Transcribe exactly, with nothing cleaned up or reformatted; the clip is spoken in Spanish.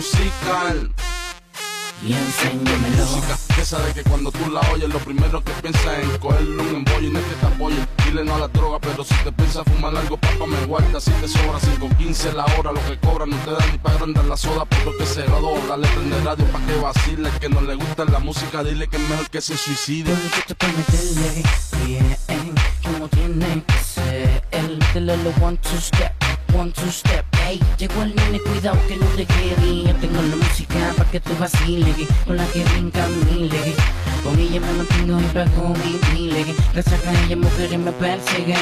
musical. Y enséñamelo. Música esa de que cuando tú la oyes lo primero que piensas es en cogerle un embollo y no es que te apoye. Dile no a la droga, pero si te piensas fumar algo, papá me guarda. Si te sobra cinco quince la hora, lo que cobran no te dan ni para agrandar la soda, por lo que se graduó. Dale prende radio pa' que vacile, que no le gusta la música, dile que es mejor que se suicide. Todo lo que te prometerle, bien, como tiene que ser. El dile lo one two step, one two step. Ey, llegó el nene, cuidado que no te quede. Yo tengo la música pa' que tú vaciles, con la que brinca miles. Con ella me mantengo y pago mi miles. Gracias a ella mujeres me persiguen.